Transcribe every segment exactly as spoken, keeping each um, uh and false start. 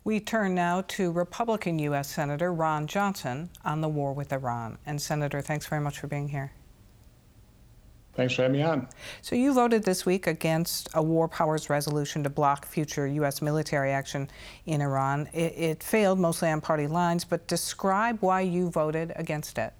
We turn now to Republican U S Senator Ron Johnson on the war with Iran. And Senator, thanks very much for being here. Thanks for having me on. So you voted this week against a war powers resolution to block future U S military action in Iran. It, it failed mostly on party lines, but describe why you voted against it.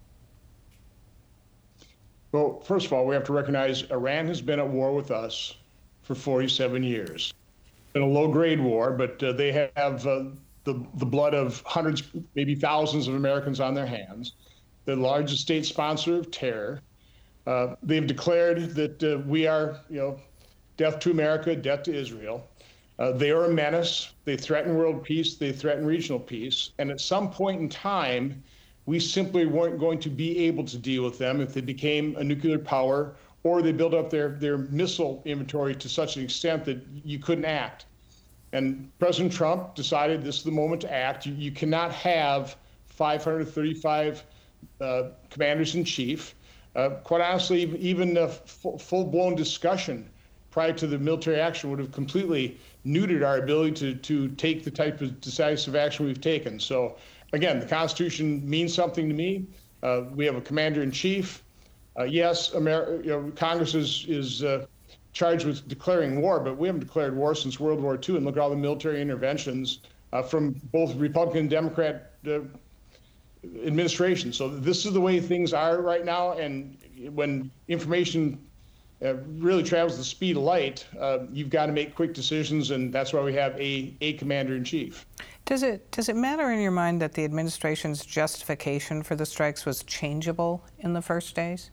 Well, first of all, we have to recognize Iran has been at war with us for forty-seven years. It's been a low-grade war, but uh, they have uh, the, the blood of hundreds, maybe thousands of Americans on their hands. The largest state sponsor of terror. Uh, they've declared that uh, we are, you know, death to America, death to Israel. Uh, they are a menace. They threaten world peace. They threaten regional peace. And at some point in time, we simply weren't going to be able to deal with them if they became a nuclear power or they built up their, their missile inventory to such an extent that you couldn't act. And President Trump decided this is the moment to act. You, you cannot have five hundred thirty-five uh, commanders in chief. Uh, quite honestly, even a full-blown discussion prior to the military action would have completely neutered our ability to, to take the type of decisive action we've taken. So, again, the Constitution means something to me. Uh, we have a commander-in-chief. Uh, yes, Amer you know, Congress is, is uh, charged with declaring war, but we haven't declared war since World War Two. And look at all the military interventions uh, from both Republican and Democrat uh, administration. So this is the way things are right now. And when information uh, really travels the speed of light, uh, you've got to make quick decisions, and that's why we have a, a commander-in-chief. Does it, does it matter in your mind that the administration's justification for the strikes was changeable in the first days?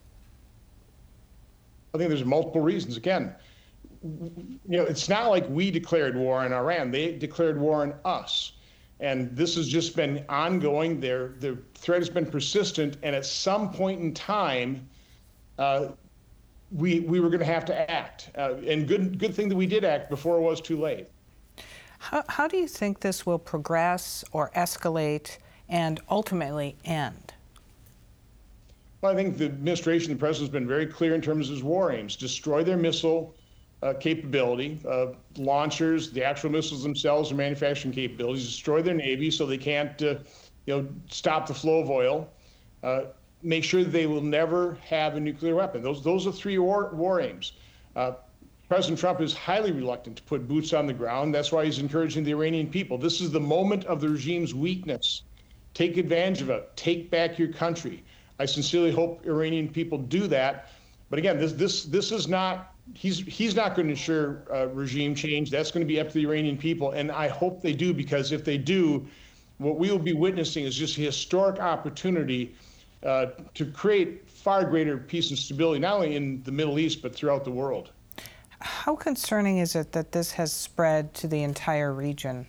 I think there's multiple reasons. Again, you know, it's not like we declared war on Iran. They declared war on us. And this has just been ongoing. Their, the threat has been persistent. And at some point in time, uh, we, we were going to have to act. Uh, and good, good thing that we did act before it was too late. How, how do you think this will progress or escalate and ultimately end? Well, I think the administration, the president, has been very clear in terms of his war aims: destroy their missile uh, capability, uh, launchers, the actual missiles themselves, their manufacturing capabilities, destroy their navy so they can't, uh, you know, stop the flow of oil, uh, make sure that they will never have a nuclear weapon. Those, those are three war, war aims. Uh, President Trump is highly reluctant to put boots on the ground. That's why he's encouraging the Iranian people. This is the moment of the regime's weakness. Take advantage of it. Take back your country. I sincerely hope Iranian people do that. But again, this this this is not, he's he's not going to ensure uh, regime change. That's going to be up to the Iranian people. And I hope they do, because if they do, what we will be witnessing is just a historic opportunity uh, to create far greater peace and stability, not only in the Middle East, but throughout the world. How concerning is it that this has spread to the entire region?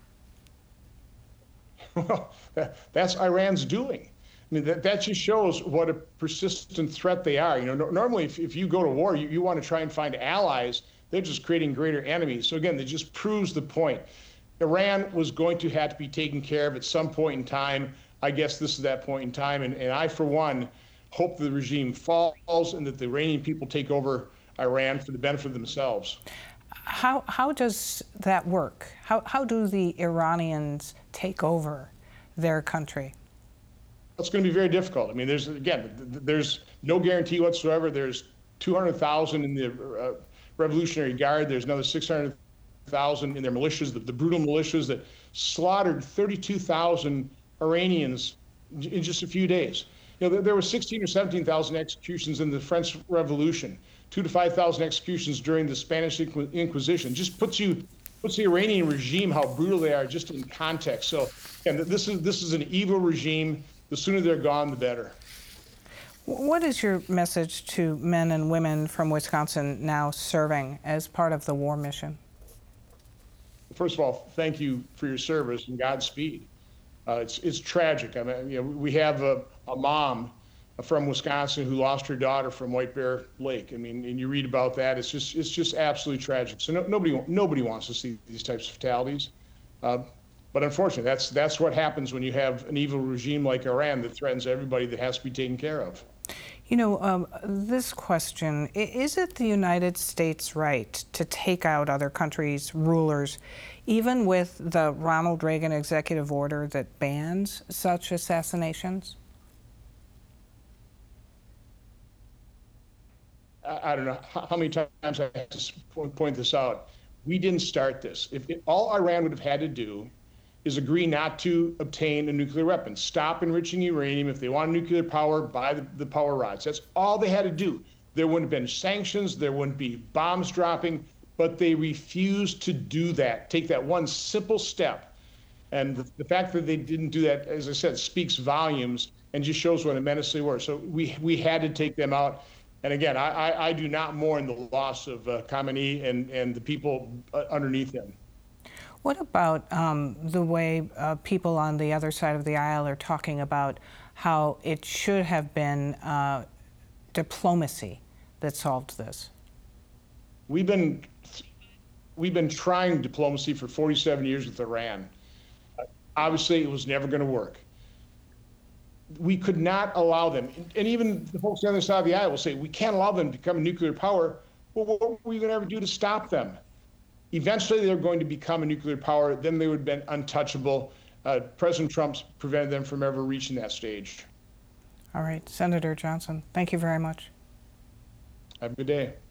Well, that, that's Iran's doing. I mean, that, that just shows what a persistent threat they are. You know, no, normally if, if you go to war, you, you want to try and find allies. They're just creating greater enemies. So again, that just proves the point. Iran was going to have to be taken care of at some point in time. I guess this is that point in time. And, and I, for one, hope the regime falls and that the Iranian people take over Iran for the benefit of themselves. How, how does that work? How, how do the Iranians take over their country? It's going to be very difficult. I mean, there's, again, there's no guarantee whatsoever. There's two hundred thousand in the uh, Revolutionary Guard. There's another six hundred thousand in their militias, the, the brutal militias that slaughtered thirty-two thousand Iranians in just a few days. You know, there, there were sixteen or seventeen thousand executions in the French Revolution, two to five thousand executions during the Spanish Inquisition. Just puts you, puts the Iranian regime, how brutal they are, just in context. So, and this is this is an evil regime. The sooner they're gone, the better. What is your message to men and women from Wisconsin now serving as part of the war mission? First of all, thank you for your service and Godspeed. Uh, it's it's tragic. I mean, you know, we have a, a mom from Wisconsin who lost her daughter from White Bear Lake. I mean, and you read about that. It's just it's just absolutely tragic. So no, nobody nobody wants to see these types of fatalities. Uh, But unfortunately, that's that's what happens when you have an evil regime like Iran that threatens everybody that has to be taken care of. You know, um, this question, i- is it the United States' right to take out other countries' rulers, even with the Ronald Reagan executive order that bans such assassinations? I, I don't know how, how many times I have to point, point this out. We didn't start this. If it, all Iran would have had to do is agree not to obtain a nuclear weapon, stop enriching uranium. If they want nuclear power, buy the, the power rods. That's all they had to do. There wouldn't have been sanctions, there wouldn't be bombs dropping, but they refused to do that, take that one simple step. And the, the fact that they didn't do that, as I said, speaks volumes and just shows what a menace they were. So we, we had to take them out. And again, I, I, I do not mourn the loss of uh, Khamenei and, and the people uh, underneath him. What about um, the way uh, people on the other side of the aisle are talking about how it should have been uh, diplomacy that solved this? We've been we've been trying diplomacy for forty-seven years with Iran. Uh, obviously, it was never going to work. We could not allow them, and even the folks on the other side of the aisle will say, we can't allow them to become a nuclear power. Well, what were we going to ever do to stop them? Eventually, they're going to become a nuclear power. Then they would have been untouchable. Uh, President Trump's prevented them from ever reaching that stage. All right, Senator Johnson, thank you very much. Have a good day.